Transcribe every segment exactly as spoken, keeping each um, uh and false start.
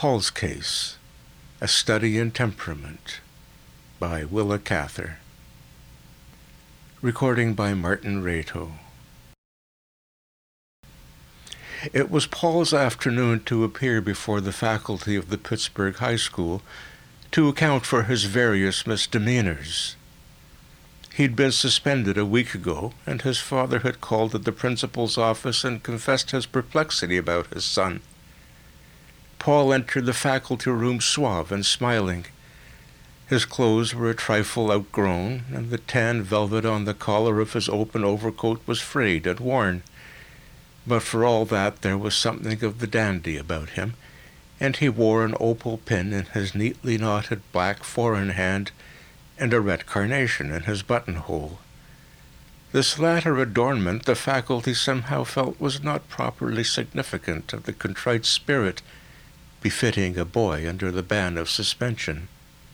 Paul's Case, A Study in Temperament, by Willa Cather. Recording by Martin Rato. It was Paul's afternoon to appear before the faculty of the Pittsburgh High School to account for his various misdemeanors. He'd been suspended a week ago, and his father had called at the principal's office and confessed his perplexity about his son. Paul entered the faculty room suave and smiling. His clothes were a trifle outgrown, and the tan velvet on the collar of his open overcoat was frayed and worn. But for all that, there was something of the dandy about him, and he wore an opal pin in his neatly knotted black four-in-hand and a red carnation in his buttonhole. This latter adornment the faculty somehow felt was not properly significant of the contrite spirit befitting a boy under the ban of suspension.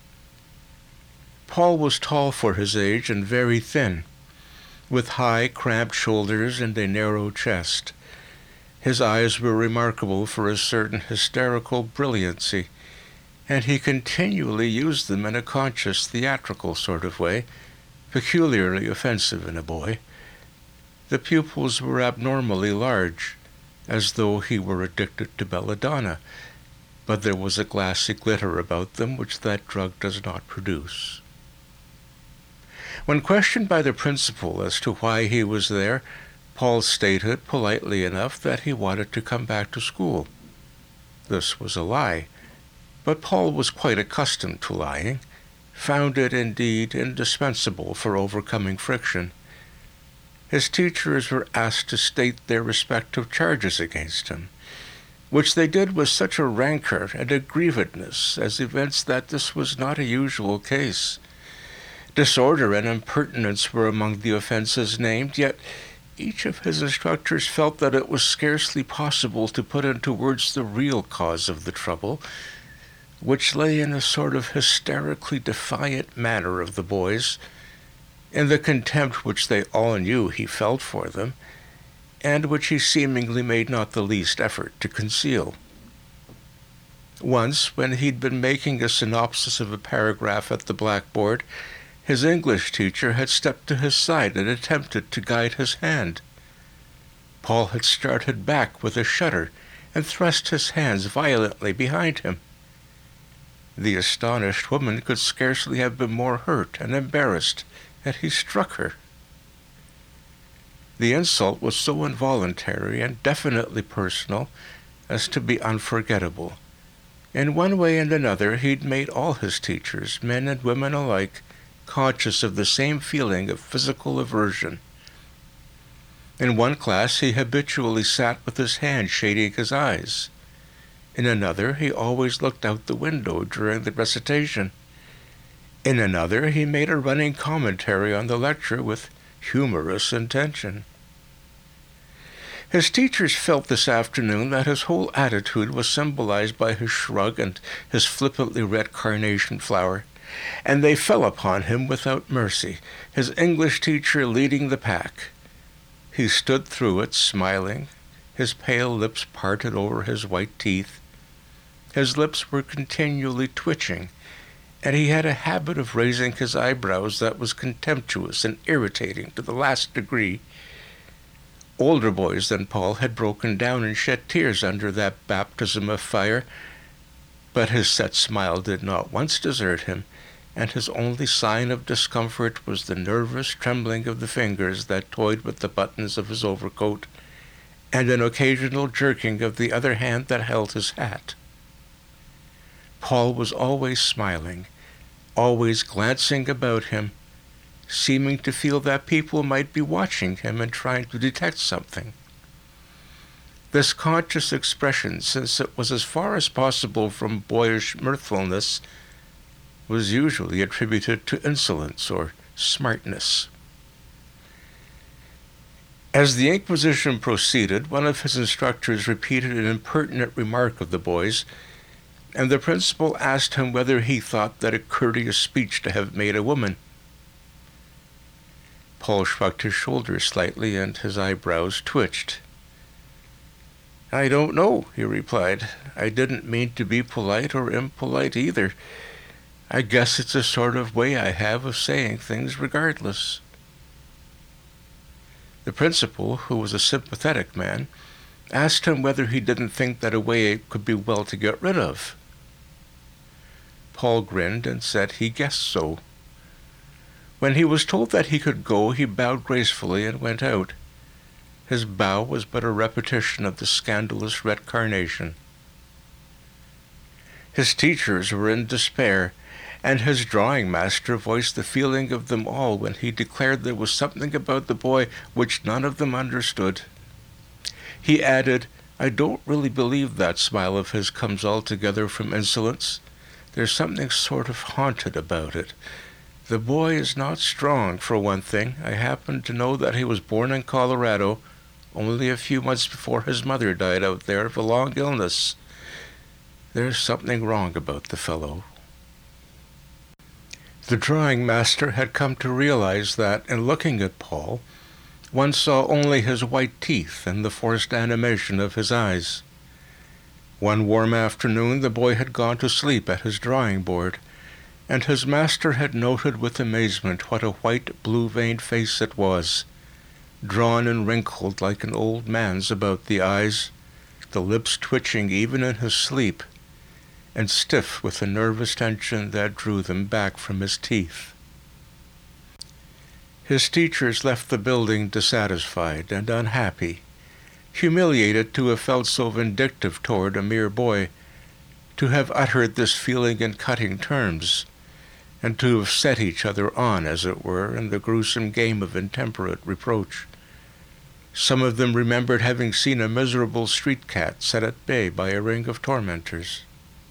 Paul was tall for his age and very thin, with high, cramped shoulders and a narrow chest. His eyes were remarkable for a certain hysterical brilliancy, and he continually used them in a conscious, theatrical sort of way, peculiarly offensive in a boy. The pupils were abnormally large, as though he were addicted to belladonna, but there was a glassy glitter about them which that drug does not produce. When questioned by the principal as to why he was there, Paul stated, politely enough, that he wanted to come back to school. This was a lie, but Paul was quite accustomed to lying, found it indeed indispensable for overcoming friction. His teachers were asked to state their respective charges against him, which they did with such a rancor and aggrievedness as evinced that this was not a usual case. Disorder and impertinence were among the offenses named, yet each of his instructors felt that it was scarcely possible to put into words the real cause of the trouble, which lay in a sort of hysterically defiant manner of the boys, in the contempt which they all knew he felt for them, and which he seemingly made not the least effort to conceal. Once, when he'd been making a synopsis of a paragraph at the blackboard, his English teacher had stepped to his side and attempted to guide his hand. Paul had started back with a shudder and thrust his hands violently behind him. The astonished woman could scarcely have been more hurt and embarrassed that he struck her. The insult was so involuntary and definitely personal as to be unforgettable. In one way and another, he'd made all his teachers, men and women alike, conscious of the same feeling of physical aversion. In one class, he habitually sat with his hand shading his eyes. In another, he always looked out the window during the recitation. In another, he made a running commentary on the lecture with humorous intention. His teachers felt this afternoon that his whole attitude was symbolized by his shrug and his flippantly red carnation flower, and they fell upon him without mercy, his English teacher leading the pack. He stood through it, smiling, his pale lips parted over his white teeth. His lips were continually twitching, and he had a habit of raising his eyebrows that was contemptuous and irritating to the last degree. Older boys than Paul had broken down and shed tears under that baptism of fire, but his set smile did not once desert him, and his only sign of discomfort was the nervous trembling of the fingers that toyed with the buttons of his overcoat, and an occasional jerking of the other hand that held his hat. Paul was always smiling, always glancing about him, seeming to feel that people might be watching him and trying to detect something. This conscious expression, since it was as far as possible from boyish mirthfulness, was usually attributed to insolence or smartness. As the inquisition proceeded, one of his instructors repeated an impertinent remark of the boys, and the principal asked him whether he thought that a courteous speech to have made a woman. Paul shrugged his shoulders slightly, and his eyebrows twitched. "I don't know," he replied. "I didn't mean to be polite or impolite either. I guess it's a sort of way I have of saying things regardless." The principal, who was a sympathetic man, asked him whether he didn't think that a way could be well to get rid of. Paul grinned and said he guessed so. When he was told that he could go, he bowed gracefully and went out. His bow was but a repetition of the scandalous red carnation. His teachers were in despair, and his drawing master voiced the feeling of them all when he declared there was something about the boy which none of them understood. He added, "I don't really believe that smile of his comes altogether from insolence. There's something sort of haunted about it. The boy is not strong, for one thing. I happen to know that he was born in Colorado, only a few months before his mother died out there of a long illness. There's something wrong about the fellow." The drawing master had come to realize that, in looking at Paul, one saw only his white teeth and the forced animation of his eyes. One warm afternoon the boy had gone to sleep at his drawing board, and his master had noted with amazement what a white, blue-veined face it was, drawn and wrinkled like an old man's about the eyes, the lips twitching even in his sleep, and stiff with the nervous tension that drew them back from his teeth. His teachers left the building dissatisfied and unhappy, humiliated to have felt so vindictive toward a mere boy, to have uttered this feeling in cutting terms, and to have set each other on, as it were, in the gruesome game of intemperate reproach. Some of them remembered having seen a miserable street cat set at bay by a ring of tormentors.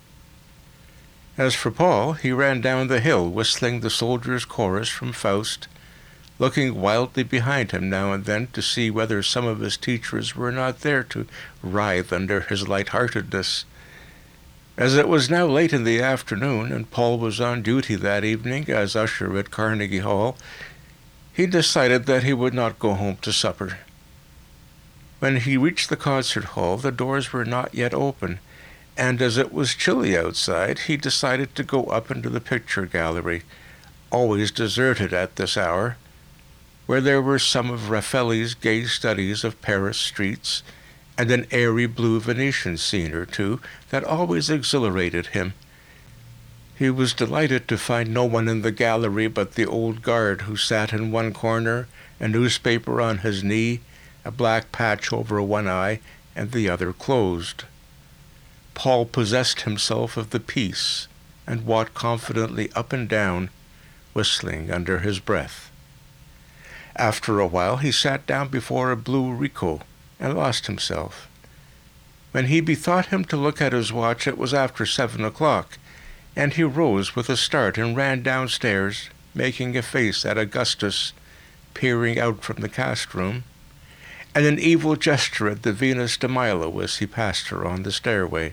As for Paul, he ran down the hill, whistling the soldier's chorus from Faust, looking wildly behind him now and then to see whether some of his teachers were not there to writhe under his light-heartedness. As it was now late in the afternoon, and Paul was on duty that evening as usher at Carnegie Hall, he decided that he would not go home to supper. When he reached the concert hall, the doors were not yet open, and as it was chilly outside, he decided to go up into the picture gallery, always deserted at this hour, where there were some of Raffaelli's gay studies of Paris streets, and an airy blue Venetian scene or two that always exhilarated him. He was delighted to find no one in the gallery but the old guard who sat in one corner, a newspaper on his knee, a black patch over one eye, and the other closed. Paul possessed himself of the piece and walked confidently up and down, whistling under his breath. After a while he sat down before a blue Rico and lost himself. When he bethought him to look at his watch, it was after seven o'clock, and he rose with a start and ran downstairs, making a face at Augustus, peering out from the cast-room, and an evil gesture at the Venus de Milo as he passed her on the stairway.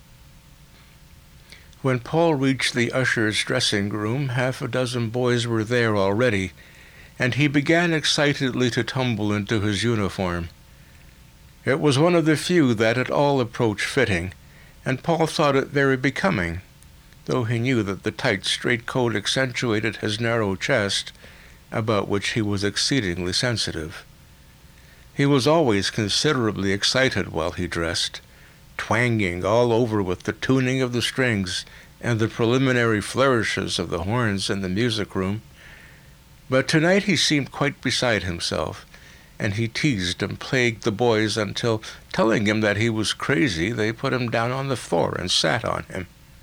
When Paul reached the usher's dressing-room, half a dozen boys were there already, and he began excitedly to tumble into his uniform. It was one of the few that at all approached fitting, and Paul thought it very becoming, though he knew that the tight straight coat accentuated his narrow chest, about which he was exceedingly sensitive. He was always considerably excited while he dressed, twanging all over with the tuning of the strings and the preliminary flourishes of the horns in the music-room. But tonight he seemed quite beside himself, and he teased and plagued the boys until, telling him that he was crazy, they put him down on the floor and sat on him.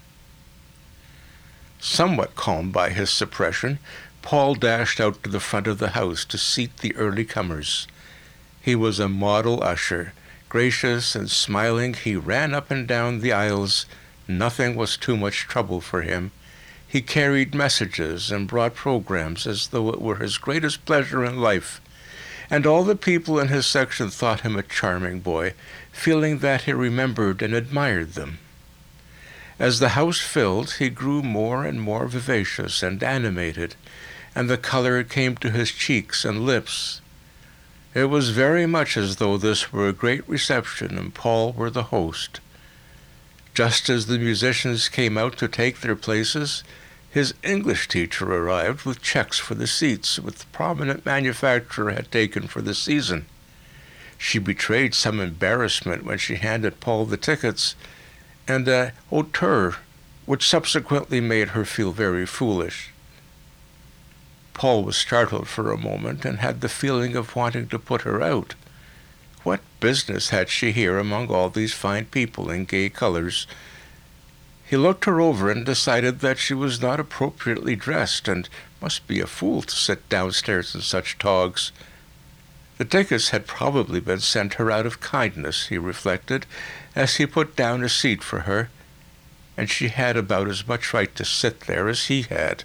Somewhat calmed by his suppression, Paul dashed out to the front of the house to seat the early comers. He was a model usher. Gracious and smiling, he ran up and down the aisles. Nothing was too much trouble for him. He carried messages and brought programs as though it were his greatest pleasure in life, and all the people in his section thought him a charming boy, feeling that he remembered and admired them. As the house filled, he grew more and more vivacious and animated, and the color came to his cheeks and lips. It was very much as though this were a great reception and Paul were the host. Just as the musicians came out to take their places, his English teacher arrived with checks for the seats which the prominent manufacturer had taken for the season. She betrayed some embarrassment when she handed Paul the tickets, and a hauteur which subsequently made her feel very foolish. Paul was startled for a moment and had the feeling of wanting to put her out. What business had she here among all these fine people in gay colors? He looked her over and decided that she was not appropriately dressed and must be a fool to sit downstairs in such togs. The tickets had probably been sent her out of kindness, he reflected, as he put down a seat for her, and she had about as much right to sit there as he had.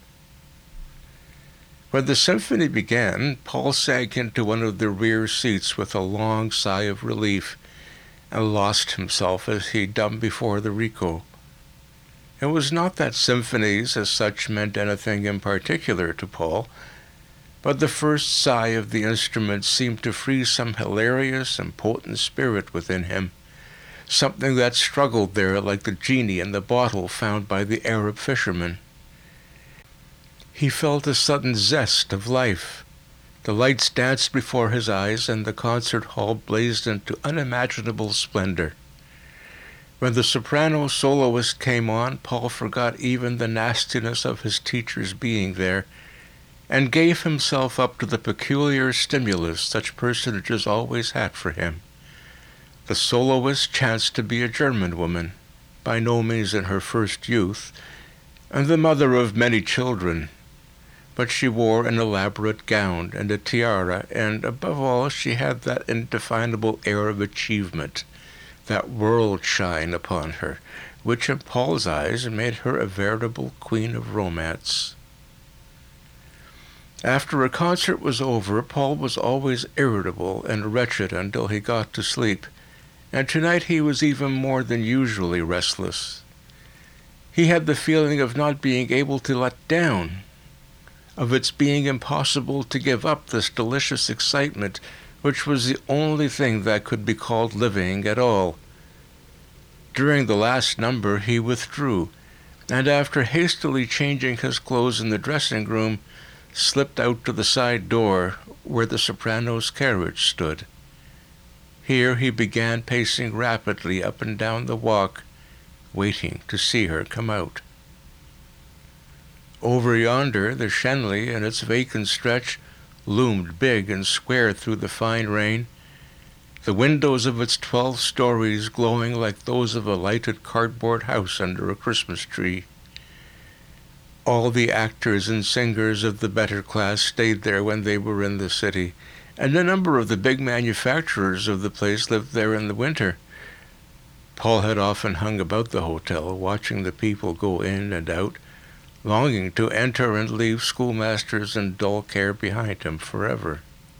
When the symphony began, Paul sank into one of the rear seats with a long sigh of relief and lost himself as he done before the Rico. It was not that symphonies as such meant anything in particular to Paul, but the first sigh of the instrument seemed to free some hilarious and potent spirit within him, something that struggled there like the genie in the bottle found by the Arab fisherman. He felt a sudden zest of life. The lights danced before his eyes, and the concert hall blazed into unimaginable splendor. When the soprano soloist came on, Paul forgot even the nastiness of his teacher's being there, and gave himself up to the peculiar stimulus such personages always had for him. The soloist chanced to be a German woman, by no means in her first youth, and the mother of many children, but she wore an elaborate gown and a tiara, and above all she had that indefinable air of achievement, that world shine upon her, which in Paul's eyes made her a veritable queen of romance. After a concert was over, Paul was always irritable and wretched until he got to sleep, and tonight he was even more than usually restless. He had the feeling of not being able to let down, of its being impossible to give up this delicious excitement, which was the only thing that could be called living at all. During the last number he withdrew, and after hastily changing his clothes in the dressing-room, slipped out to the side door where the soprano's carriage stood. Here he began pacing rapidly up and down the walk, waiting to see her come out. Over yonder, the Schenley and its vacant stretch loomed big and square through the fine rain, the windows of its twelve stories glowing like those of a lighted cardboard house under a Christmas tree. All the actors and singers of the better class stayed there when they were in the city, and a number of the big manufacturers of the place lived there in the winter. Paul had often hung about the hotel, watching the people go in and out, longing to enter and leave schoolmasters and dull care behind him forever.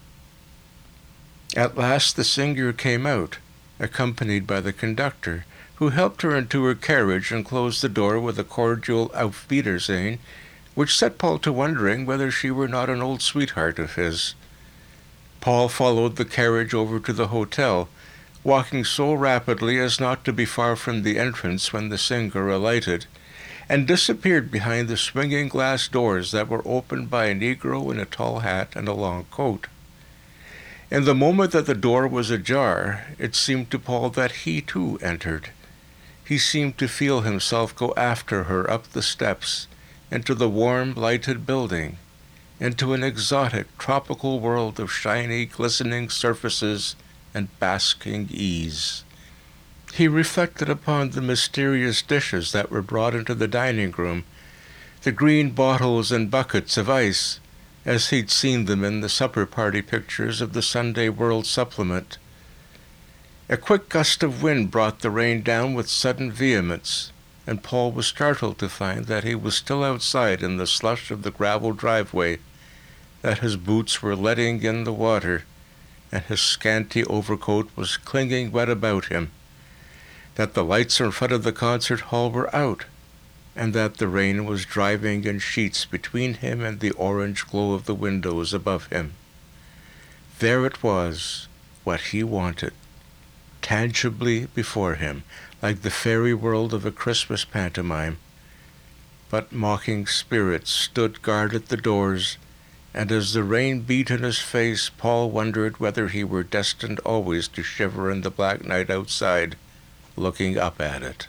At last the singer came out, accompanied by the conductor, who helped her into her carriage and closed the door with a cordial Auf Wiedersehen, which set Paul to wondering whether she were not an old sweetheart of his. Paul followed the carriage over to the hotel, walking so rapidly as not to be far from the entrance when the singer alighted, and disappeared behind the swinging glass doors that were opened by a Negro in a tall hat and a long coat. In the moment that the door was ajar, it seemed to Paul that he too entered. He seemed to feel himself go after her up the steps, into the warm, lighted building, into an exotic, tropical world of shiny, glistening surfaces and basking ease. He reflected upon the mysterious dishes that were brought into the dining room, the green bottles and buckets of ice, as he'd seen them in the supper party pictures of the Sunday World Supplement. A quick gust of wind brought the rain down with sudden vehemence, and Paul was startled to find that he was still outside in the slush of the gravel driveway, that his boots were letting in the water, and his scanty overcoat was clinging wet about him, that the lights in front of the concert hall were out, and that the rain was driving in sheets between him and the orange glow of the windows above him. There it was, what he wanted, tangibly before him, like the fairy world of a Christmas pantomime. But mocking spirits stood guard at the doors, and as the rain beat in his face, Paul wondered whether he were destined always to shiver in the black night outside, looking up at it.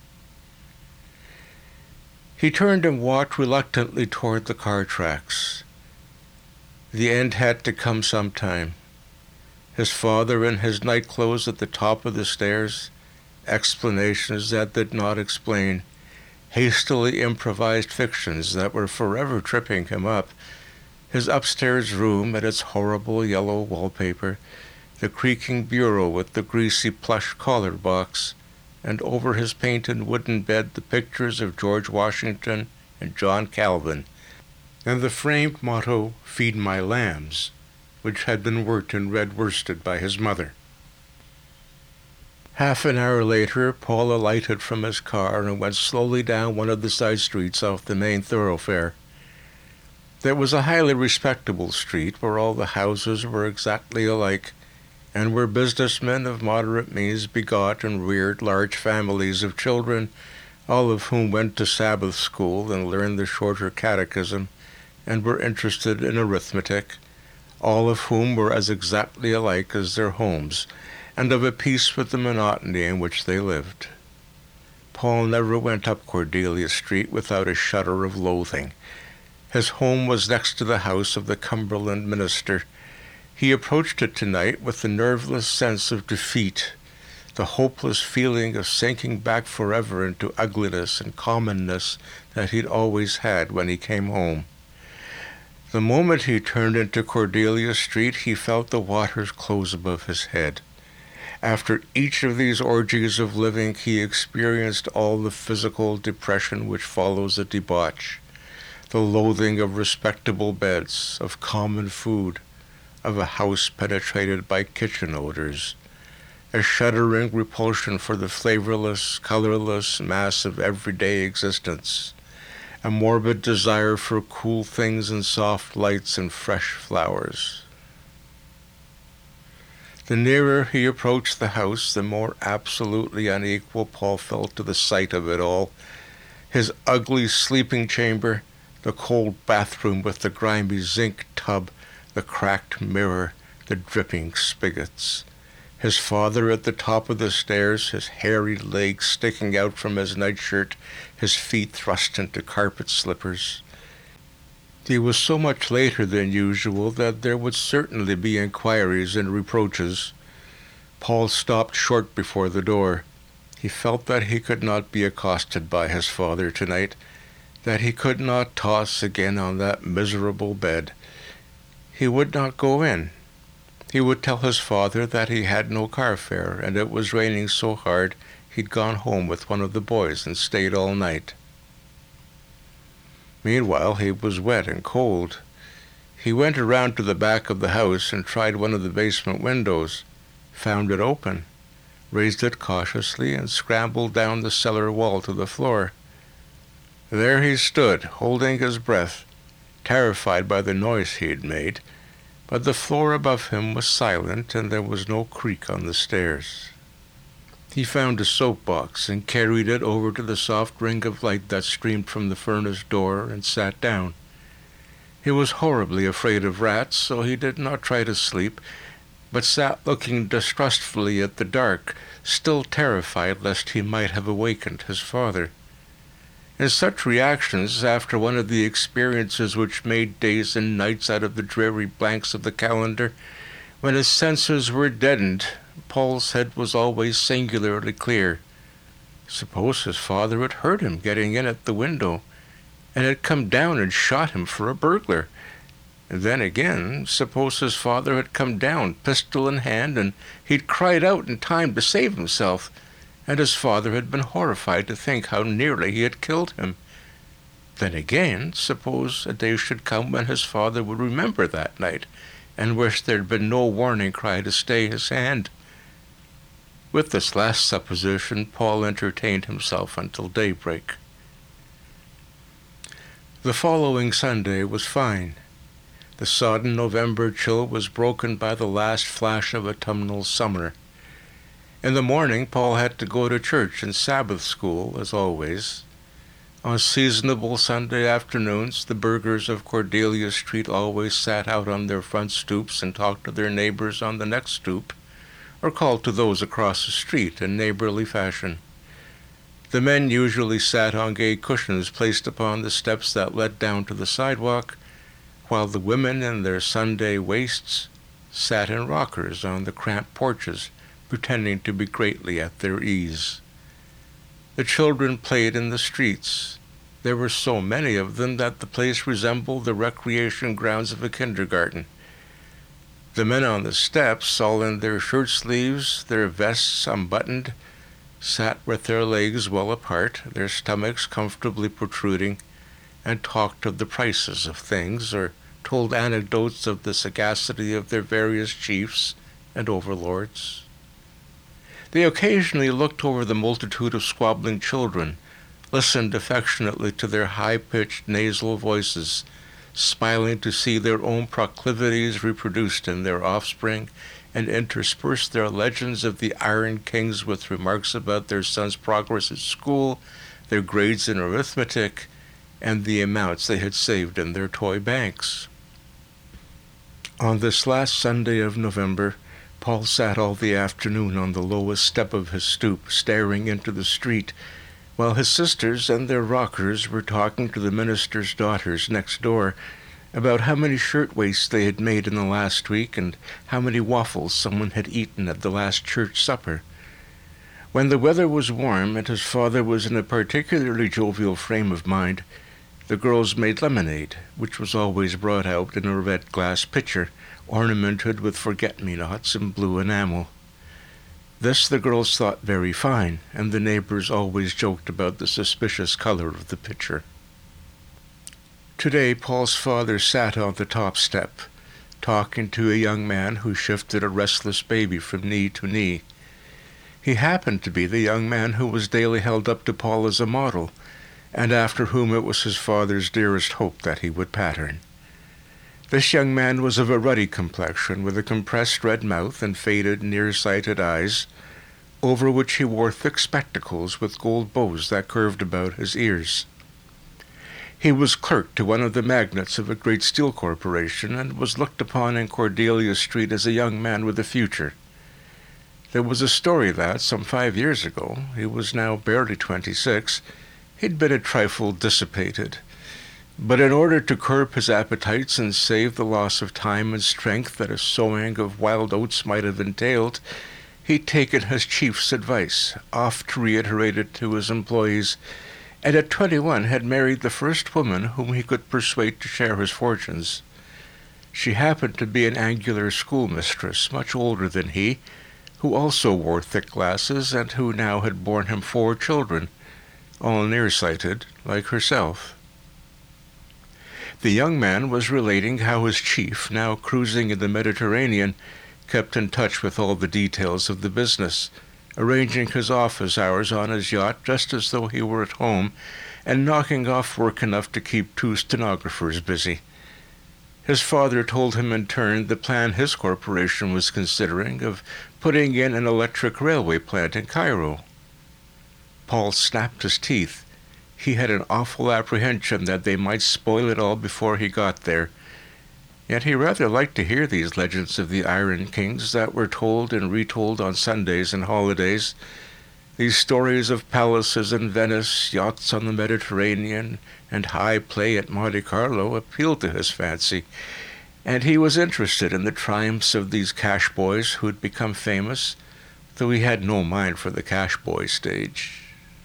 He turned and walked reluctantly toward the car tracks. The end had to come sometime. His father in his nightclothes at the top of the stairs, explanations that did not explain, hastily improvised fictions that were forever tripping him up, his upstairs room and its horrible yellow wallpaper, the creaking bureau with the greasy plush collar box, and over his painted wooden bed the pictures of George Washington and John Calvin, and the framed motto, "Feed my lambs," which had been worked in red worsted by his mother. Half an hour later, Paul alighted from his car and went slowly down one of the side streets off the main thoroughfare. There was a highly respectable street where all the houses were exactly alike, and where businessmen of moderate means begot and reared large families of children, all of whom went to Sabbath school and learned the shorter catechism, and were interested in arithmetic, all of whom were as exactly alike as their homes, and of a piece with the monotony in which they lived. Paul never went up Cordelia Street without a shudder of loathing. His home was next to the house of the Cumberland minister. He approached it tonight with the nerveless sense of defeat, the hopeless feeling of sinking back forever into ugliness and commonness that he'd always had when he came home. The moment he turned into Cordelia Street, he felt the waters close above his head. After each of these orgies of living, he experienced all the physical depression which follows a debauch, the loathing of respectable beds, of common food, of a house penetrated by kitchen odors, a shuddering repulsion for the flavorless, colorless mass of everyday existence, a morbid desire for cool things and soft lights and fresh flowers. The nearer he approached the house, the more absolutely unequal Paul felt to the sight of it all. His ugly sleeping chamber, the cold bathroom with the grimy zinc tub, the cracked mirror, the dripping spigots. His father at the top of the stairs, his hairy legs sticking out from his nightshirt, his feet thrust into carpet slippers. He was so much later than usual that there would certainly be inquiries and reproaches. Paul stopped short before the door. He felt that he could not be accosted by his father tonight, that he could not toss again on that miserable bed. He would not go in. He would tell his father that he had no car fare, and it was raining so hard he'd gone home with one of the boys and stayed all night. Meanwhile, he was wet and cold. He went around to the back of the house and tried one of the basement windows, found it open, raised it cautiously, and scrambled down the cellar wall to the floor. There he stood, holding his breath, terrified by the noise he had made, but the floor above him was silent and there was no creak on the stairs. He found a soapbox and carried it over to the soft ring of light that streamed from the furnace door and sat down. He was horribly afraid of rats, so he did not try to sleep, but sat looking distrustfully at the dark, still terrified lest he might have awakened his father. In such reactions, after one of the experiences which made days and nights out of the dreary blanks of the calendar, when his senses were deadened, Paul's head was always singularly clear. Suppose his father had heard him getting in at the window, and had come down and shot him for a burglar. And then again, suppose his father had come down, pistol in hand, and he'd cried out in time to save himself, and his father had been horrified to think how nearly he had killed him. Then again, suppose a day should come when his father would remember that night, and wish there had been no warning cry to stay his hand. With this last supposition, Paul entertained himself until daybreak. The following Sunday was fine. The sodden November chill was broken by the last flash of autumnal summer. In the morning, Paul had to go to church and Sabbath school, as always. On seasonable Sunday afternoons, the burghers of Cordelia Street always sat out on their front stoops and talked to their neighbors on the next stoop, or called to those across the street in neighborly fashion. The men usually sat on gay cushions placed upon the steps that led down to the sidewalk, while the women in their Sunday waists sat in rockers on the cramped porches, pretending to be greatly at their ease. The children played in the streets. There were so many of them that the place resembled the recreation grounds of a kindergarten. The men on the steps, all in their shirt sleeves, their vests unbuttoned, sat with their legs well apart, their stomachs comfortably protruding, and talked of the prices of things, or told anecdotes of the sagacity of their various chiefs and overlords. They occasionally looked over the multitude of squabbling children, listened affectionately to their high-pitched nasal voices, smiling to see their own proclivities reproduced in their offspring, and interspersed their legends of the Iron Kings with remarks about their sons' progress at school, their grades in arithmetic, and the amounts they had saved in their toy banks. On this last Sunday of November, Paul sat all the afternoon on the lowest step of his stoop, staring into the street, while his sisters and their rockers were talking to the minister's daughters next door about how many shirtwaists they had made in the last week and how many waffles someone had eaten at the last church supper. When the weather was warm and his father was in a particularly jovial frame of mind, the girls made lemonade, which was always brought out in a red glass pitcher, ornamented with forget-me-nots in blue enamel. This the girls thought very fine, and the neighbors always joked about the suspicious color of the pitcher. Today Paul's father sat on the top step, talking to a young man who shifted a restless baby from knee to knee. He happened to be the young man who was daily held up to Paul as a model, and after whom it was his father's dearest hope that he would pattern. This young man was of a ruddy complexion, with a compressed red mouth and faded, near-sighted eyes, over which he wore thick spectacles with gold bows that curved about his ears. He was clerk to one of the magnates of a great steel corporation, and was looked upon in Cordelia Street as a young man with a future. There was a story that, some five years ago, he was now barely twenty-six, he'd been a trifle dissipated. But in order to curb his appetites and save the loss of time and strength that a sowing of wild oats might have entailed, he'd taken his chief's advice, oft reiterated to his employees, and at twenty-one had married the first woman whom he could persuade to share his fortunes. She happened to be an angular schoolmistress, much older than he, who also wore thick glasses and who now had borne him four children, all nearsighted, like herself. The young man was relating how his chief, now cruising in the Mediterranean, kept in touch with all the details of the business, arranging his office hours on his yacht just as though he were at home, and knocking off work enough to keep two stenographers busy. His father told him in turn the plan his corporation was considering of putting in an electric railway plant in Cairo. Paul snapped his teeth. He had an awful apprehension that they might spoil it all before he got there. Yet he rather liked to hear these legends of the Iron Kings that were told and retold on Sundays and holidays. These stories of palaces in Venice, yachts on the Mediterranean, and high play at Monte Carlo appealed to his fancy, and he was interested in the triumphs of these cash boys who had become famous, though he had no mind for the cash boy stage.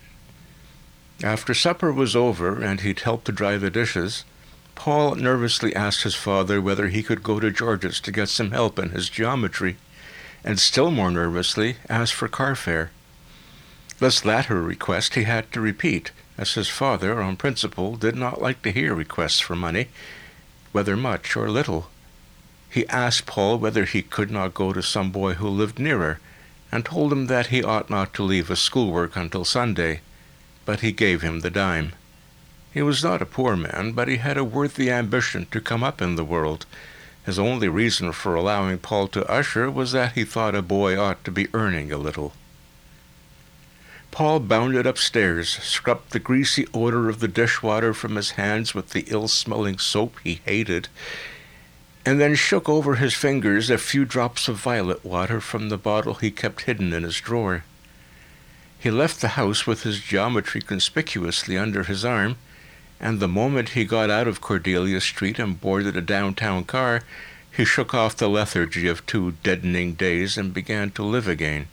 After supper was over and he'd helped to dry the dishes, Paul nervously asked his father whether he could go to George's to get some help in his geometry, and still more nervously asked for car fare. This latter request he had to repeat, as his father, on principle, did not like to hear requests for money, whether much or little. He asked Paul whether he could not go to some boy who lived nearer, and told him that he ought not to leave his schoolwork until Sunday, but he gave him the dime. He was not a poor man, but he had a worthy ambition to come up in the world. His only reason for allowing Paul to usher was that he thought a boy ought to be earning a little. Paul bounded upstairs, scrubbed the greasy odor of the dishwater from his hands with the ill-smelling soap he hated, and then shook over his fingers a few drops of violet water from the bottle he kept hidden in his drawer. He left the house with his geometry conspicuously under his arm, and the moment he got out of Cordelia Street and boarded a downtown car, he shook off the lethargy of two deadening days and began to live again.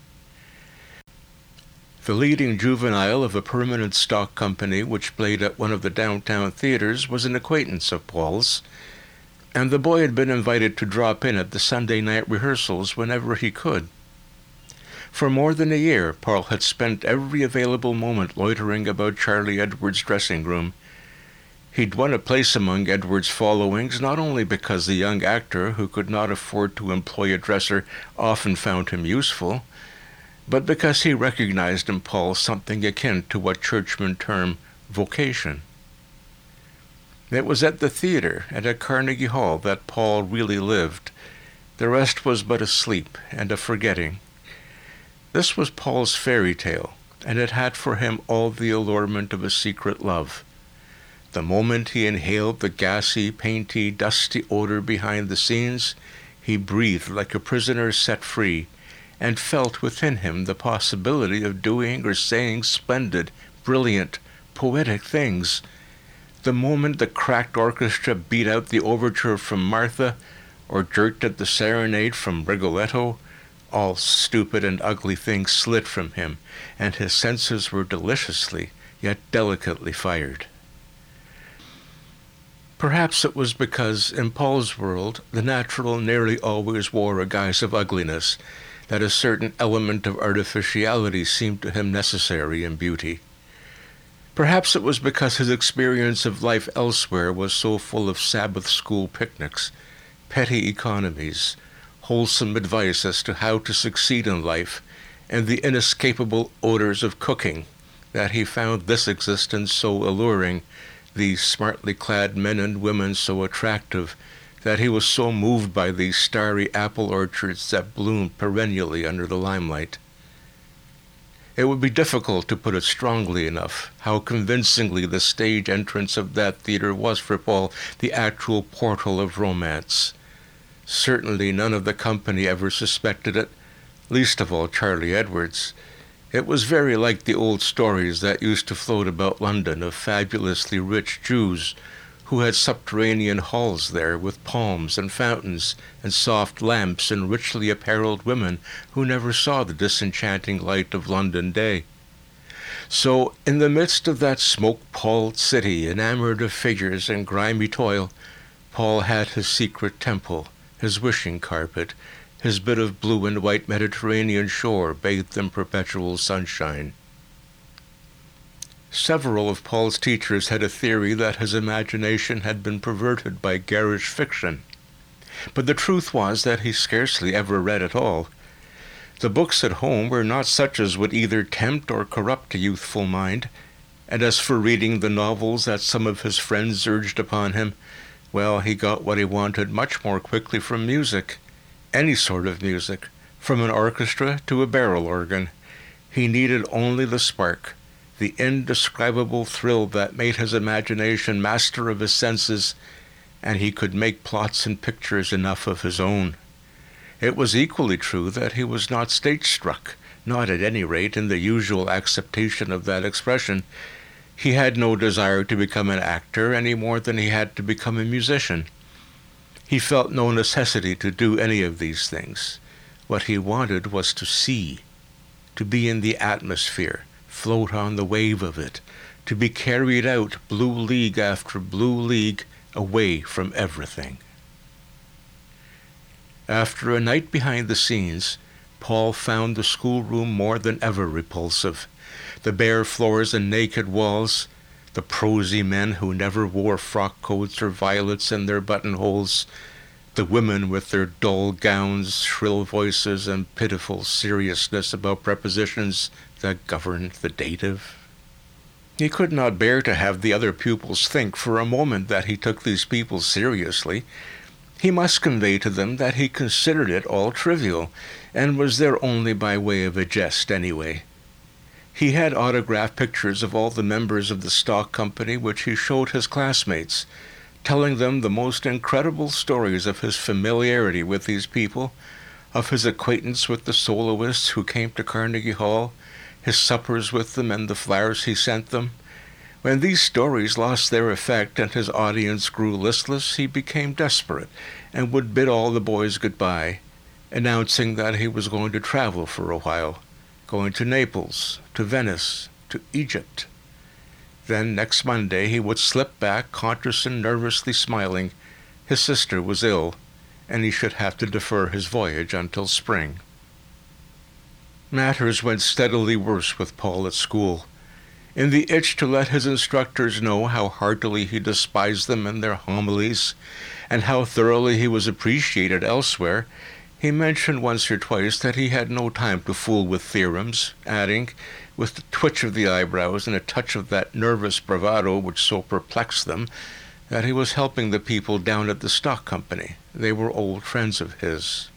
The leading juvenile of a permanent stock company which played at one of the downtown theaters was an acquaintance of Paul's, and the boy had been invited to drop in at the Sunday night rehearsals whenever he could. For more than a year, Paul had spent every available moment loitering about Charlie Edwards' dressing room. He'd won a place among Edwards' followings not only because the young actor, who could not afford to employ a dresser, often found him useful, but because he recognized in Paul something akin to what churchmen term vocation. It was at the theater and at Carnegie Hall that Paul really lived. The rest was but a sleep and a forgetting. This was Paul's fairy tale, and it had for him all the allurement of a secret love. The moment he inhaled the gassy, painty, dusty odor behind the scenes, he breathed like a prisoner set free, and felt within him the possibility of doing or saying splendid, brilliant, poetic things. The moment the cracked orchestra beat out the overture from Martha, or jerked at the serenade from Rigoletto, all stupid and ugly things slid from him, and his senses were deliciously, yet delicately fired. Perhaps it was because, in Paul's world, the natural nearly always wore a guise of ugliness, that a certain element of artificiality seemed to him necessary in beauty. Perhaps it was because his experience of life elsewhere was so full of Sabbath school picnics, petty economies, wholesome advice as to how to succeed in life, and the inescapable odors of cooking, that he found this existence so alluring, these smartly clad men and women so attractive, that he was so moved by these starry apple orchards that bloomed perennially under the limelight. It would be difficult to put it strongly enough how convincingly the stage entrance of that theater was for Paul the actual portal of romance. Certainly none of the company ever suspected it, least of all Charlie Edwards. It was very like the old stories that used to float about London of fabulously rich Jews who had subterranean halls there with palms and fountains and soft lamps and richly apparelled women who never saw the disenchanting light of London day. So, in the midst of that smoke-palled city, enamored of figures and grimy toil, Paul had his secret temple, his wishing carpet, his bit of blue and white Mediterranean shore bathed in perpetual sunshine. Several of Paul's teachers had a theory that his imagination had been perverted by garish fiction, but the truth was that he scarcely ever read at all. The books at home were not such as would either tempt or corrupt a youthful mind, and as for reading the novels that some of his friends urged upon him, well, he got what he wanted much more quickly from music, any sort of music, from an orchestra to a barrel organ. He needed only the spark, the indescribable thrill that made his imagination master of his senses, and he could make plots and pictures enough of his own. It was equally true that he was not stage-struck, not at any rate in the usual acceptation of that expression. He had no desire to become an actor any more than he had to become a musician. He felt no necessity to do any of these things. What he wanted was to see, to be in the atmosphere, float on the wave of it, to be carried out blue league after blue league away from everything. After a night behind the scenes, Paul found the schoolroom more than ever repulsive. The bare floors and naked walls, the prosy men who never wore frock coats or violets in their buttonholes, the women with their dull gowns, shrill voices, and pitiful seriousness about prepositions that governed the dative. He could not bear to have the other pupils think for a moment that he took these people seriously. He must convey to them that he considered it all trivial, and was there only by way of a jest anyway. He had autographed pictures of all the members of the stock company which he showed his classmates, telling them the most incredible stories of his familiarity with these people, of his acquaintance with the soloists who came to Carnegie Hall, his suppers with them and the flowers he sent them. When these stories lost their effect and his audience grew listless, he became desperate and would bid all the boys goodbye, announcing that he was going to travel for a while, going to Naples, to Venice, to Egypt. Then next Monday he would slip back, conscious and nervously smiling. His sister was ill, and he should have to defer his voyage until spring. Matters went steadily worse with Paul at school. In the itch to let his instructors know how heartily he despised them and their homilies, and how thoroughly he was appreciated elsewhere, he mentioned once or twice that he had no time to fool with theorems, adding, with a twitch of the eyebrows and a touch of that nervous bravado which so perplexed them, that he was helping the people down at the stock company. They were old friends of his.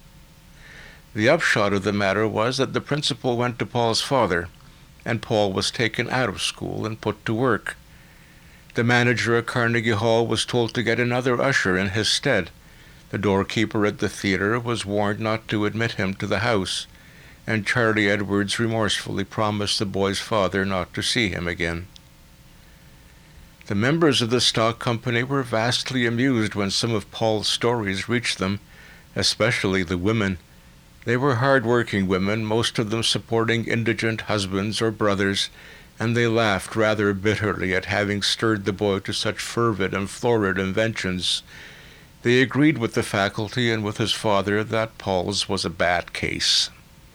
The upshot of the matter was that the principal went to Paul's father, and Paul was taken out of school and put to work. The manager at Carnegie Hall was told to get another usher in his stead. The doorkeeper at the theater was warned not to admit him to the house, and Charlie Edwards remorsefully promised the boy's father not to see him again. The members of the stock company were vastly amused when some of Paul's stories reached them, especially the women. They were hard-working women, most of them supporting indigent husbands or brothers, and they laughed rather bitterly at having stirred the boy to such fervid and florid inventions. They agreed with the faculty and with his father that Paul's was a bad case.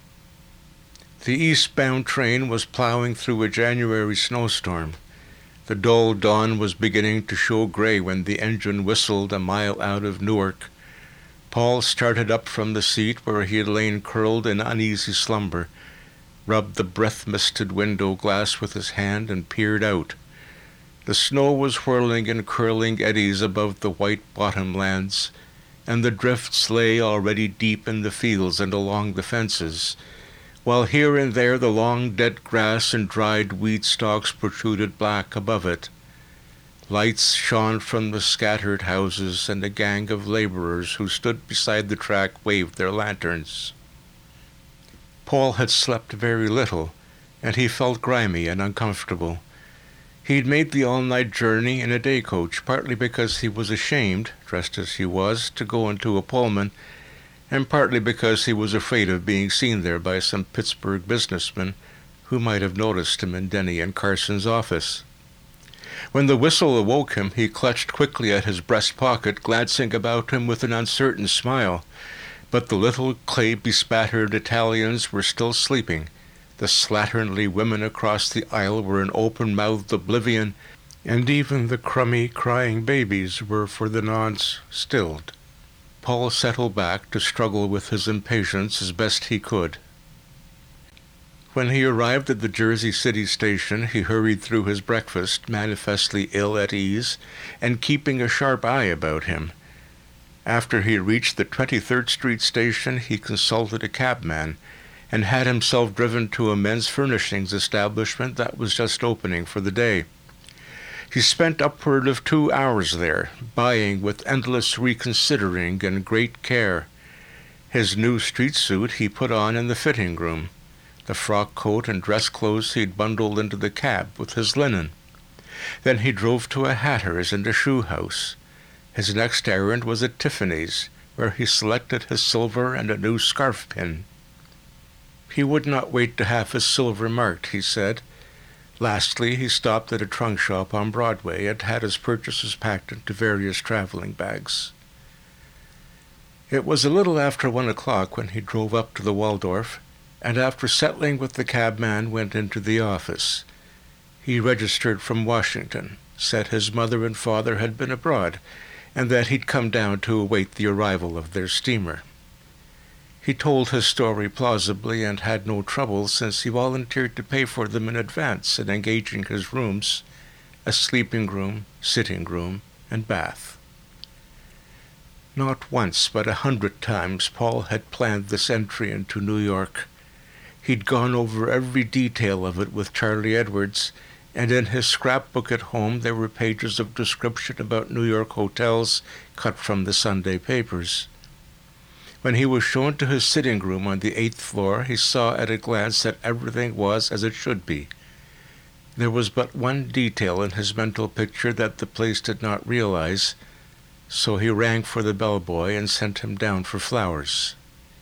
The eastbound train was plowing through a January snowstorm. The dull dawn was beginning to show gray when the engine whistled a mile out of Newark. Paul started up from the seat where he had lain curled in uneasy slumber, rubbed the breath-misted window glass with his hand, and peered out. The snow was whirling in curling eddies above the white bottomlands, and the drifts lay already deep in the fields and along the fences, while here and there the long dead grass and dried weed stalks protruded black above it. Lights shone from the scattered houses, and a gang of laborers who stood beside the track waved their lanterns. Paul had slept very little, and he felt grimy and uncomfortable. He'd made the all-night journey in a day coach, partly because he was ashamed, dressed as he was, to go into a Pullman, and partly because he was afraid of being seen there by some Pittsburgh businessman who might have noticed him in Denny and Carson's office. When the whistle awoke him, he clutched quickly at his breast pocket, glancing about him with an uncertain smile. But the little clay-bespattered Italians were still sleeping. The slatternly women across the aisle were in open-mouthed oblivion, and even the crummy, crying babies were for the nonce stilled. Paul settled back to struggle with his impatience as best he could. When he arrived at the Jersey City station, he hurried through his breakfast, manifestly ill at ease, and keeping a sharp eye about him. After he reached the twenty-third Street station, he consulted a cabman, and had himself driven to a men's furnishings establishment that was just opening for the day. He spent upward of two hours there, buying with endless reconsidering and great care. His new street suit he put on in the fitting room. The frock coat and dress clothes he'd bundled into the cab with his linen. Then he drove to a hatter's and a shoe house. His next errand was at Tiffany's, where he selected his silver and a new scarf pin. He would not wait to have his silver marked, he said. Lastly, he stopped at a trunk shop on Broadway and had his purchases packed into various traveling bags. It was a little after one o'clock when he drove up to the Waldorf, and after settling with the cabman went into the office. He registered from Washington, said his mother and father had been abroad, and that he'd come down to await the arrival of their steamer. He told his story plausibly and had no trouble, since he volunteered to pay for them in advance and engaging his rooms, a sleeping room, sitting room, and bath. Not once, but a hundred times, Paul had planned this entry into New York. He'd gone over every detail of it with Charlie Edwards, and in his scrapbook at home there were pages of description about New York hotels cut from the Sunday papers. When he was shown to his sitting room on the eighth floor, he saw at a glance that everything was as it should be. There was but one detail in his mental picture that the place did not realize, so he rang for the bellboy and sent him down for flowers.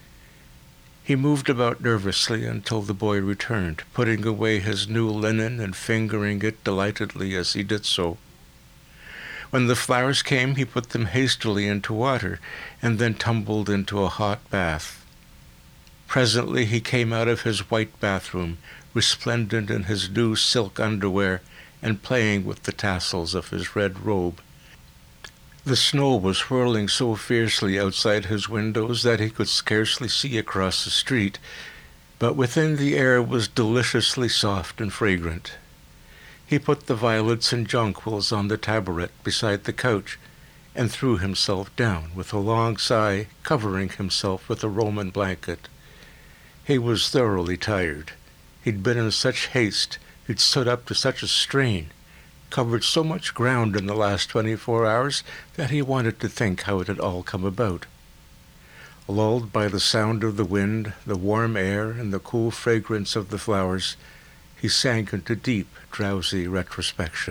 He moved about nervously until the boy returned, putting away his new linen and fingering it delightedly as he did so. When the flowers came, he put them hastily into water, and then tumbled into a hot bath. Presently he came out of his white bathroom, resplendent in his new silk underwear, and playing with the tassels of his red robe. The snow was whirling so fiercely outside his windows that he could scarcely see across the street, but within the air was deliciously soft and fragrant. He put the violets and jonquils on the taboret beside the couch, and threw himself down with a long sigh, covering himself with a Roman blanket. He was thoroughly tired. He'd been in such haste, he'd stood up to such a strain, covered so much ground in the last twenty-four hours that he wanted to think how it had all come about. Lulled by the sound of the wind, the warm air, and the cool fragrance of the flowers, he sank into deep, drowsy retrospection.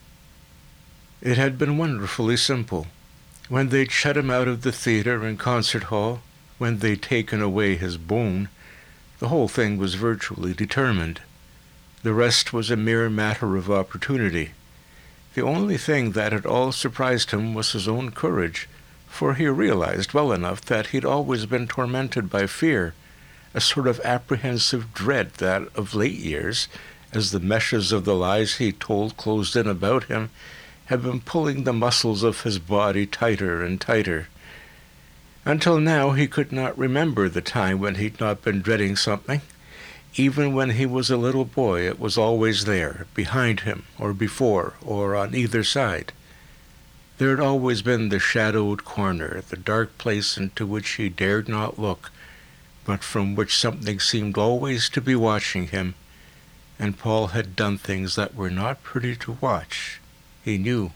It had been wonderfully simple. When they'd shut him out of the theater and concert hall, when they'd taken away his bone, the whole thing was virtually determined. The rest was a mere matter of opportunity. The only thing that at all surprised him was his own courage, for he realized well enough that he'd always been tormented by fear, a sort of apprehensive dread that, of late years, as the meshes of the lies he told closed in about him, had been pulling the muscles of his body tighter and tighter. Until now he could not remember the time when he'd not been dreading something. Even when he was a little boy, it was always there, behind him, or before, or on either side. There had always been the shadowed corner, the dark place into which he dared not look, but from which something seemed always to be watching him, and Paul had done things that were not pretty to watch, he knew.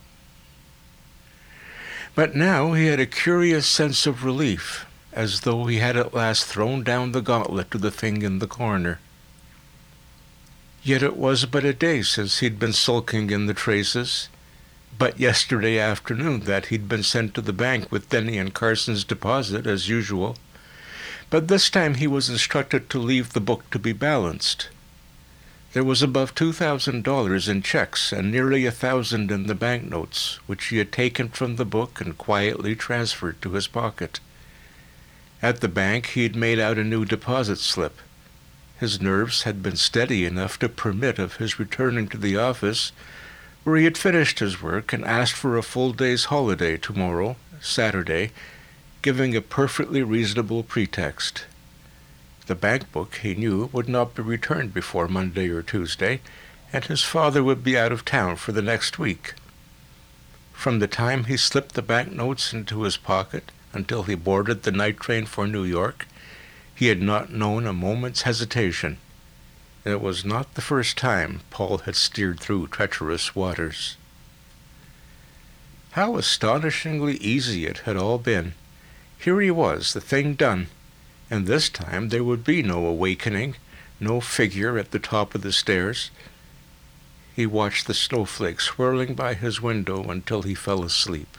But now he had a curious sense of relief, as though he had at last thrown down the gauntlet to the thing in the corner. Yet it was but a day since he'd been sulking in the traces, but yesterday afternoon that he'd been sent to the bank with Denny and Carson's deposit, as usual. But this time he was instructed to leave the book to be balanced. There was above two thousand dollars in checks and nearly a thousand in the banknotes, which he had taken from the book and quietly transferred to his pocket. At the bank he had made out a new deposit slip. His nerves had been steady enough to permit of his returning to the office, where he had finished his work and asked for a full day's holiday tomorrow, Saturday, giving a perfectly reasonable pretext. The bank book, he knew, would not be returned before Monday or Tuesday, and his father would be out of town for the next week. From the time he slipped the banknotes into his pocket until he boarded the night train for New York, he had not known a moment's hesitation. And it was not the first time Paul had steered through treacherous waters. How astonishingly easy it had all been. Here he was, the thing done, and this time there would be no awakening, no figure at the top of the stairs. He watched the snowflakes swirling by his window until he fell asleep.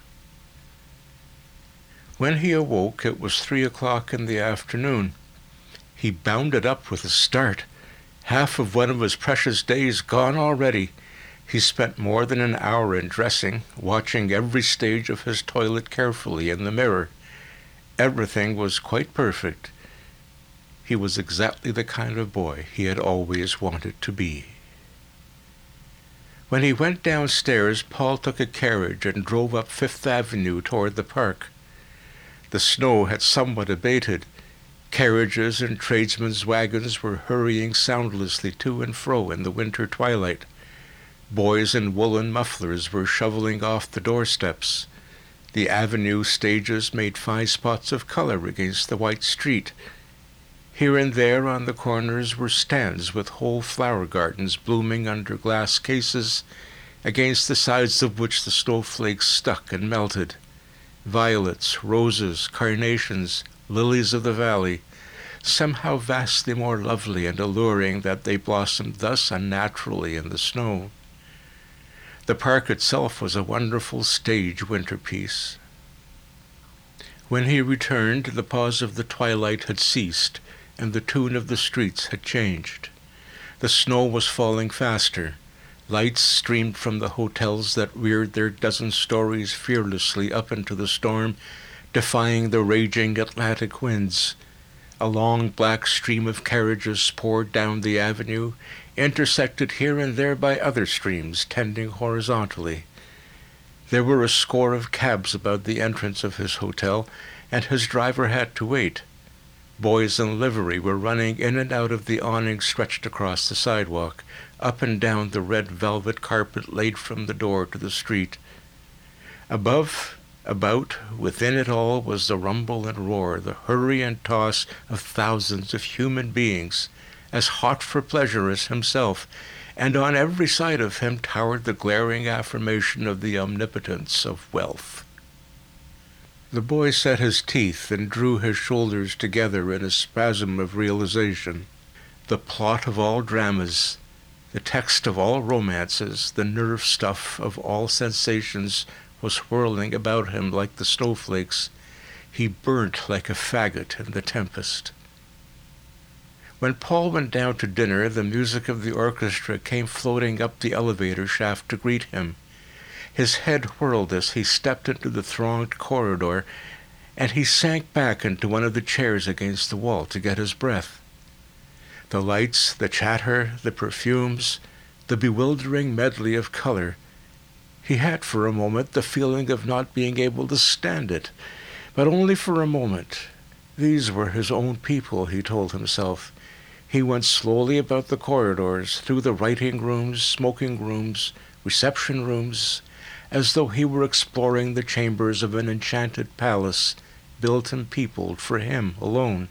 When he awoke, it was three o'clock in the afternoon. He bounded up with a start. Half of one of his precious days gone already. He spent more than an hour in dressing, watching every stage of his toilet carefully in the mirror. Everything was quite perfect. He was exactly the kind of boy he had always wanted to be. When he went downstairs, Paul took a carriage and drove up Fifth Avenue toward the park. The snow had somewhat abated. Carriages and tradesmen's wagons were hurrying soundlessly to and fro in the winter twilight. Boys in woolen mufflers were shoveling off the doorsteps. The avenue stages made fine spots of color against the white street. Here and there on the corners were stands with whole flower gardens blooming under glass cases, against the sides of which the snowflakes stuck and melted. Violets, roses, carnations, lilies of the valley, somehow vastly more lovely and alluring that they blossomed thus unnaturally in the snow. The park itself was a wonderful stage winter piece. When he returned, the pause of the twilight had ceased, and the tune of the streets had changed. The snow was falling faster. Lights streamed from the hotels that reared their dozen stories fearlessly up into the storm, defying the raging Atlantic winds. A long black stream of carriages poured down the avenue, intersected here and there by other streams tending horizontally. There were a score of cabs about the entrance of his hotel, and his driver had to wait. Boys in livery were running in and out of the awning stretched across the sidewalk, up and down the red velvet carpet laid from the door to the street. Above, about, within it all was the rumble and roar, the hurry and toss of thousands of human beings, as hot for pleasure as himself, and on every side of him towered the glaring affirmation of the omnipotence of wealth. The boy set his teeth and drew his shoulders together in a spasm of realization. The plot of all dramas, the text of all romances, the nerve stuff of all sensations was whirling about him like the snowflakes. He burnt like a faggot in the tempest. When Paul went down to dinner, the music of the orchestra came floating up the elevator shaft to greet him. His head whirled as he stepped into the thronged corridor, and he sank back into one of the chairs against the wall to get his breath. The lights, the chatter, the perfumes, the bewildering medley of color. He had for a moment the feeling of not being able to stand it, but only for a moment. These were his own people, he told himself. He went slowly about the corridors, through the writing rooms, smoking rooms, reception rooms, as though he were exploring the chambers of an enchanted palace, built and peopled for him alone.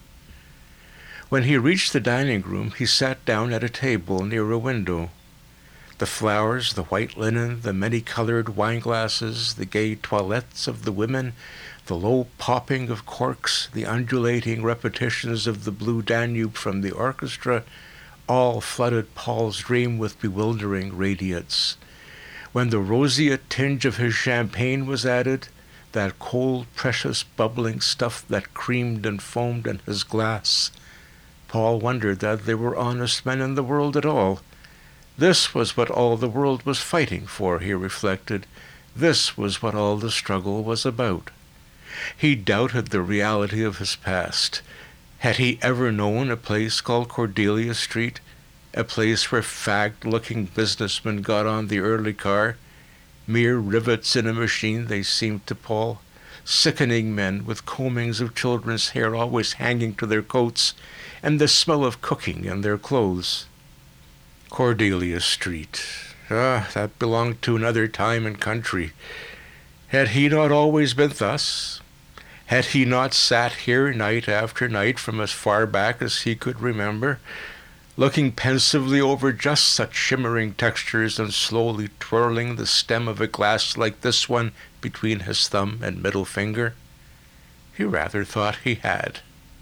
When he reached the dining room, he sat down at a table near a window. The flowers, the white linen, the many-colored wine-glasses, the gay toilettes of the women, the low popping of corks, the undulating repetitions of the Blue Danube from the orchestra, all flooded Paul's dream with bewildering radiance. When the roseate tinge of his champagne was added, that cold, precious, bubbling stuff that creamed and foamed in his glass, Paul wondered that there were honest men in the world at all. This was what all the world was fighting for, he reflected. This was what all the struggle was about. He doubted the reality of his past. Had he ever known a place called Cordelia Street, a place where fagged-looking businessmen got on the early car? Mere rivets in a machine they seemed to Paul, sickening men with combings of children's hair always hanging to their coats, and the smell of cooking in their clothes. Cordelia Street. Ah, that belonged to another time and country. Had he not always been thus? Had he not sat here night after night from as far back as he could remember, looking pensively over just such shimmering textures and slowly twirling the stem of a glass like this one between his thumb and middle finger? He rather thought he had.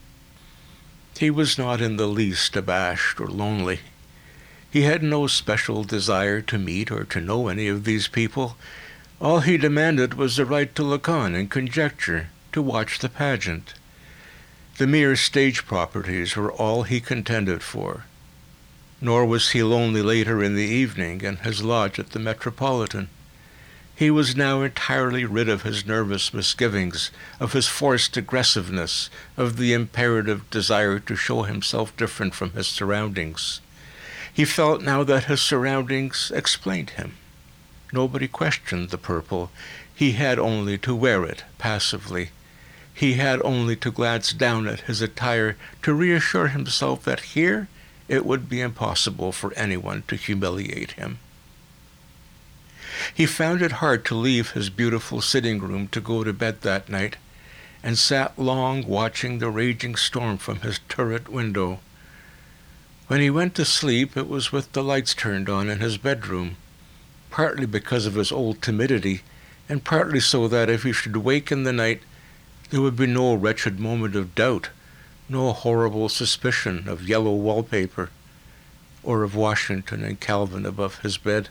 He was not in the least abashed or lonely. He had no special desire to meet or to know any of these people. All he demanded was the right to look on and conjecture, to watch the pageant. The mere stage properties were all he contended for. Nor was he lonely later in the evening in his lodge at the Metropolitan. He was now entirely rid of his nervous misgivings, of his forced aggressiveness, of the imperative desire to show himself different from his surroundings. He felt now that his surroundings explained him. Nobody questioned the purple. He had only to wear it passively. He had only to glance down at his attire to reassure himself that here it would be impossible for anyone to humiliate him. He found it hard to leave his beautiful sitting room to go to bed that night, and sat long watching the raging storm from his turret window. When he went to sleep, it was with the lights turned on in his bedroom, partly because of his old timidity, and partly so that if he should wake in the night, there would be no wretched moment of doubt, no horrible suspicion of yellow wallpaper, or of Washington and Calvin above his bed.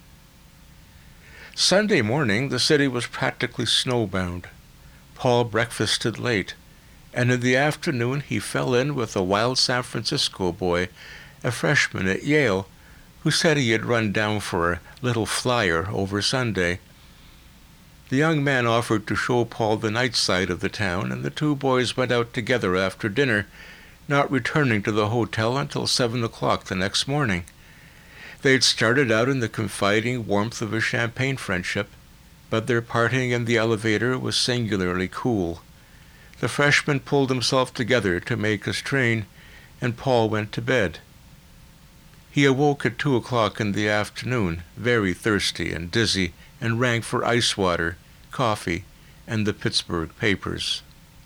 Sunday morning, the city was practically snowbound. Paul breakfasted late, and in the afternoon he fell in with a wild San Francisco boy, a freshman at Yale, who said he had run down for a little flyer over Sunday. The young man offered to show Paul the night side of the town, and the two boys went out together after dinner, not returning to the hotel until seven o'clock the next morning. They had started out in the confiding warmth of a champagne friendship, but their parting in the elevator was singularly cool. The freshman pulled himself together to make his train, and Paul went to bed. He awoke at two o'clock in the afternoon, very thirsty and dizzy, and rang for ice water, coffee, and the Pittsburgh papers.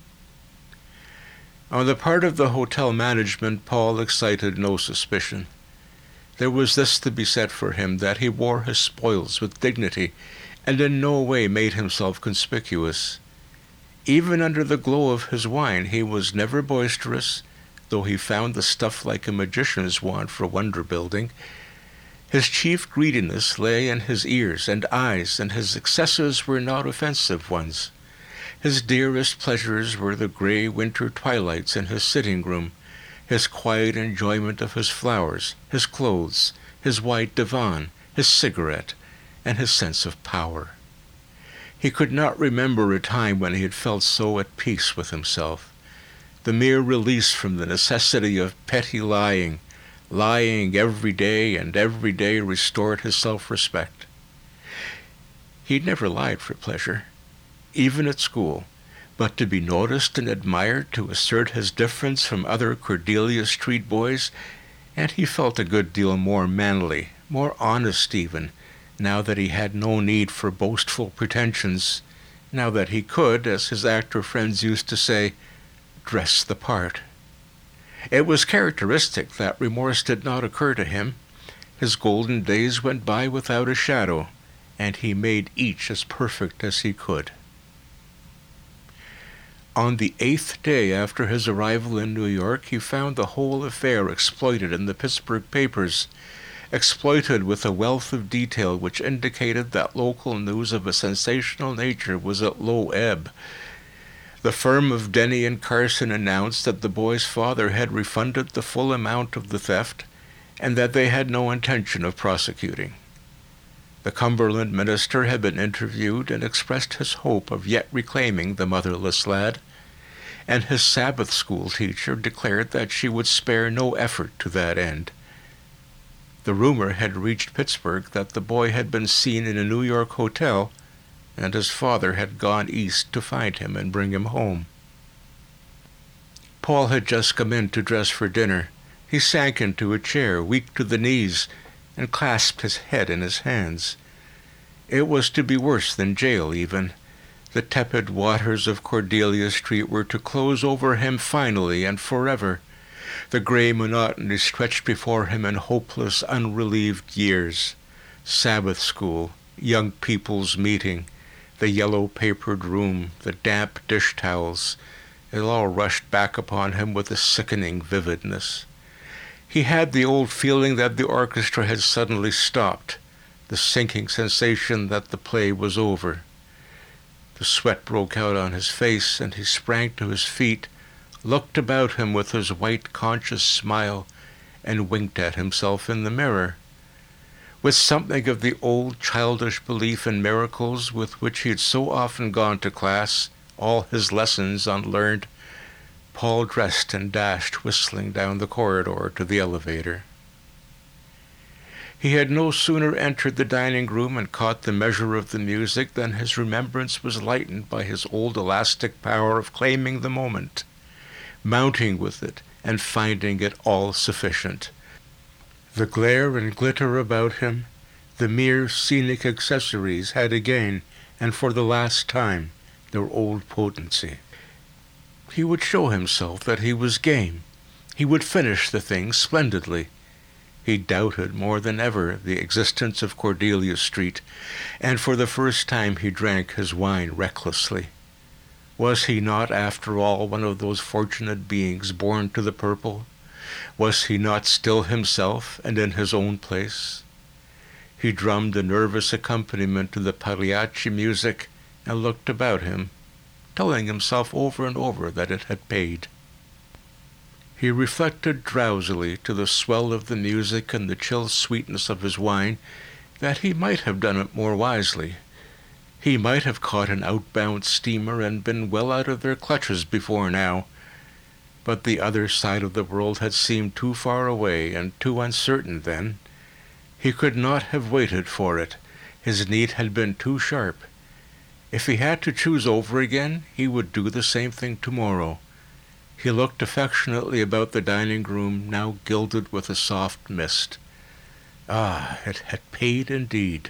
On the part of the hotel management, Paul excited no suspicion. There was this to be said for him, that he wore his spoils with dignity, and in no way made himself conspicuous. Even under the glow of his wine, he was never boisterous, though he found the stuff like a magician's wand for wonder-building. His chief greediness lay in his ears and eyes, and his excesses were not offensive ones. His dearest pleasures were the gray winter twilights in his sitting room, his quiet enjoyment of his flowers, his clothes, his white divan, his cigarette, and his sense of power. He could not remember a time when he had felt so at peace with himself. The mere release from the necessity of petty lying, lying every day and every day restored his self-respect. He'd never lied for pleasure, even at school, but to be noticed and admired, to assert his difference from other Cordelia Street boys, and he felt a good deal more manly, more honest even, now that he had no need for boastful pretensions, now that he could, as his actor friends used to say, dress the part. It was characteristic that remorse did not occur to him. His golden days went by without a shadow, and he made each as perfect as he could. On the eighth day after his arrival in New York, he found the whole affair exploited in the Pittsburgh papers, exploited with a wealth of detail which indicated that local news of a sensational nature was at low ebb. The firm of Denny and Carson announced that the boy's father had refunded the full amount of the theft, and that they had no intention of prosecuting. The Cumberland minister had been interviewed and expressed his hope of yet reclaiming the motherless lad, and his Sabbath school teacher declared that she would spare no effort to that end. The rumor had reached Pittsburgh that the boy had been seen in a New York hotel, and his father had gone east to find him and bring him home. Paul had just come in to dress for dinner. He sank into a chair, weak to the knees, and clasped his head in his hands. It was to be worse than jail, even. The tepid waters of Cordelia Street were to close over him finally and forever. The gray monotony stretched before him in hopeless, unrelieved years. Sabbath school, young people's meeting, the yellow-papered room, the damp dish towels, it all rushed back upon him with a sickening vividness. He had the old feeling that the orchestra had suddenly stopped, the sinking sensation that the play was over. The sweat broke out on his face, and he sprang to his feet, looked about him with his white, conscious smile, and winked at himself in the mirror. With something of the old childish belief in miracles with which he had so often gone to class, all his lessons unlearned, Paul dressed and dashed whistling down the corridor to the elevator. He had no sooner entered the dining-room and caught the measure of the music than his remembrance was lightened by his old elastic power of claiming the moment, mounting with it, and finding it all sufficient. The glare and glitter about him, the mere scenic accessories, had again, and for the last time, their old potency. He would show himself that he was game. He would finish the thing splendidly. He doubted more than ever the existence of Cordelia Street, and for the first time he drank his wine recklessly. Was he not, after all, one of those fortunate beings born to the purple? Was he not still himself, and in his own place? He drummed a nervous accompaniment to the Pagliacci music and looked about him, telling himself over and over that it had paid. He reflected drowsily to the swell of the music and the chill sweetness of his wine that he might have done it more wisely. He might have caught an outbound steamer and been well out of their clutches before now, but the other side of the world had seemed too far away and too uncertain then. He could not have waited for it. His need had been too sharp. If he had to choose over again, he would do the same thing tomorrow. He looked affectionately about the dining-room, now gilded with a soft mist. Ah, it had paid indeed.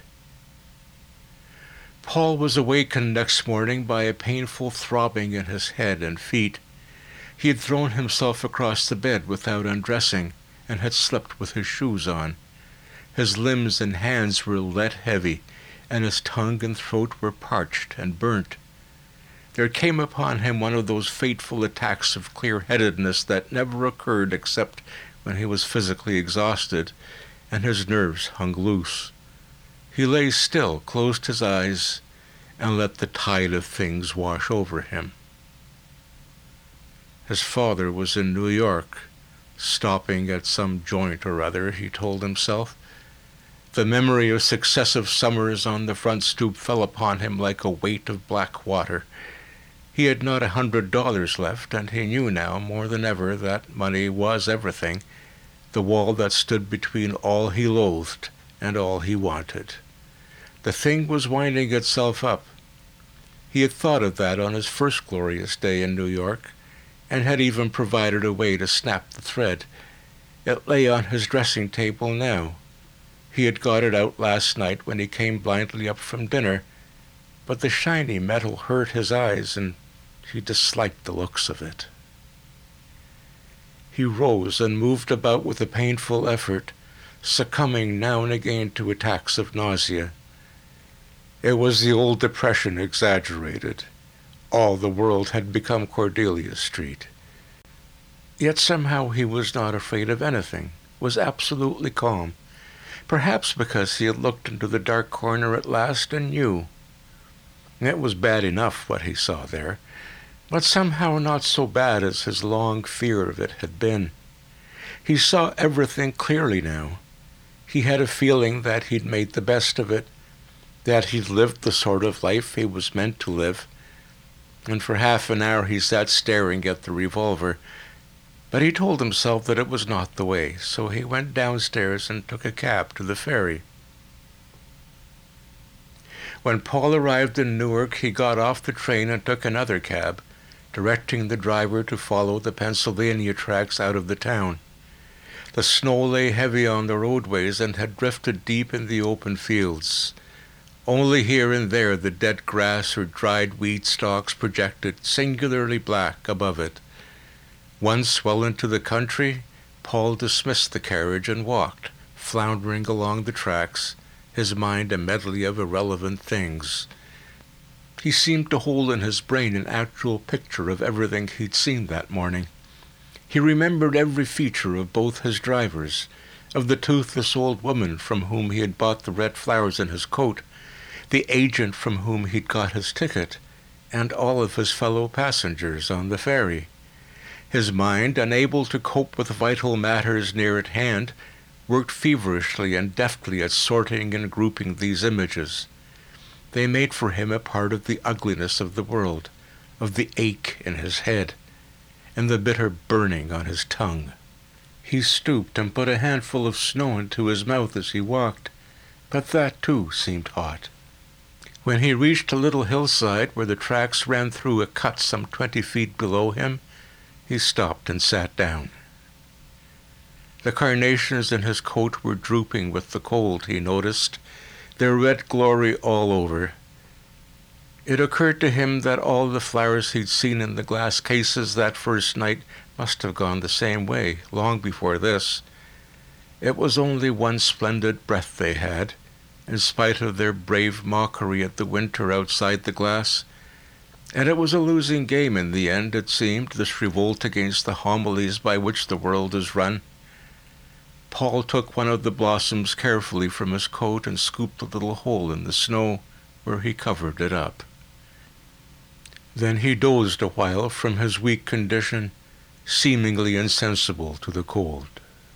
Paul was awakened next morning by a painful throbbing in his head and feet. He had thrown himself across the bed without undressing, and had slept with his shoes on. His limbs and hands were lead-heavy, and his tongue and throat were parched and burnt. There came upon him one of those fateful attacks of clear-headedness that never occurred except when he was physically exhausted, and his nerves hung loose. He lay still, closed his eyes, and let the tide of things wash over him. His father was in New York, stopping at some joint or other, he told himself. The memory of successive summers on the front stoop fell upon him like a weight of black water. He had not a hundred dollars left, and he knew now more than ever that money was everything, the wall that stood between all he loathed and all he wanted. The thing was winding itself up. He had thought of that on his first glorious day in New York, and had even provided a way to snap the thread. It lay on his dressing table now. He had got it out last night when he came blindly up from dinner, but the shiny metal hurt his eyes, and he disliked the looks of it. He rose and moved about with a painful effort, succumbing now and again to attacks of nausea. It was the old depression exaggerated. All the world had become Cordelia Street. Yet somehow he was not afraid of anything, was absolutely calm, perhaps because he had looked into the dark corner at last and knew. It was bad enough what he saw there, but somehow not so bad as his long fear of it had been. He saw everything clearly now. He had a feeling that he'd made the best of it, that he'd lived the sort of life he was meant to live, and for half an hour he sat staring at the revolver. But he told himself that it was not the way, so he went downstairs and took a cab to the ferry. When Paul arrived in Newark, he got off the train and took another cab, directing the driver to follow the Pennsylvania tracks out of the town. The snow lay heavy on the roadways and had drifted deep in the open fields. Only here and there the dead grass or dried weed stalks projected singularly black above it. Once well into the country, Paul dismissed the carriage and walked, floundering along the tracks, his mind a medley of irrelevant things. He seemed to hold in his brain an actual picture of everything he'd seen that morning. He remembered every feature of both his drivers, of the toothless old woman from whom he had bought the red flowers in his coat, the agent from whom he'd got his ticket, and all of his fellow passengers on the ferry. His mind, unable to cope with vital matters near at hand, worked feverishly and deftly at sorting and grouping these images. They made for him a part of the ugliness of the world, of the ache in his head, and the bitter burning on his tongue. He stooped and put a handful of snow into his mouth as he walked, but that too seemed hot. When he reached a little hillside where the tracks ran through a cut some twenty feet below him, he stopped and sat down. The carnations in his coat were drooping with the cold, he noticed, their red glory all over. It occurred to him that all the flowers he'd seen in the glass cases that first night must have gone the same way, long before this. It was only one splendid breath they had, in spite of their brave mockery at the winter outside the glass. And it was a losing game in the end, it seemed, this revolt against the homilies by which the world is run. Paul took one of the blossoms carefully from his coat and scooped a little hole in the snow, where he covered it up. Then he dozed a while from his weak condition, seemingly insensible to the cold.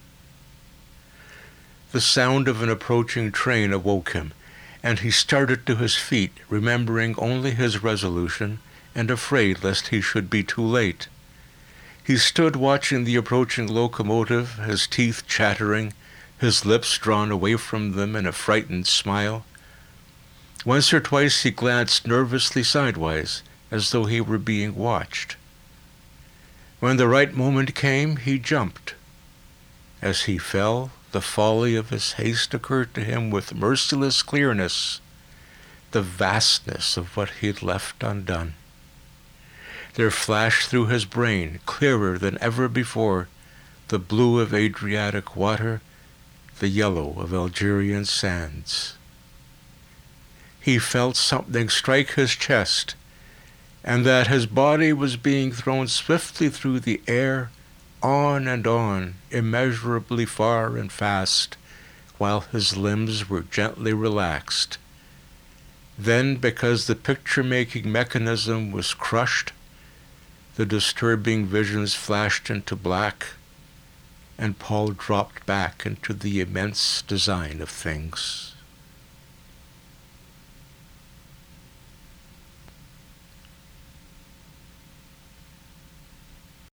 The sound of an approaching train awoke him, and he started to his feet, remembering only his resolution and afraid lest he should be too late. He stood watching the approaching locomotive, his teeth chattering, his lips drawn away from them in a frightened smile. Once or twice he glanced nervously sidewise, as though he were being watched. When the right moment came, he jumped. As he fell, the folly of his haste occurred to him with merciless clearness, the vastness of what he had left undone. There flashed through his brain, clearer than ever before, the blue of Adriatic water, the yellow of Algerian sands. He felt something strike his chest, and that his body was being thrown swiftly through the air, on and on, immeasurably far and fast, while his limbs were gently relaxed. Then, because the picture-making mechanism was crushed, the disturbing visions flashed into black, and Paul dropped back into the immense design of things.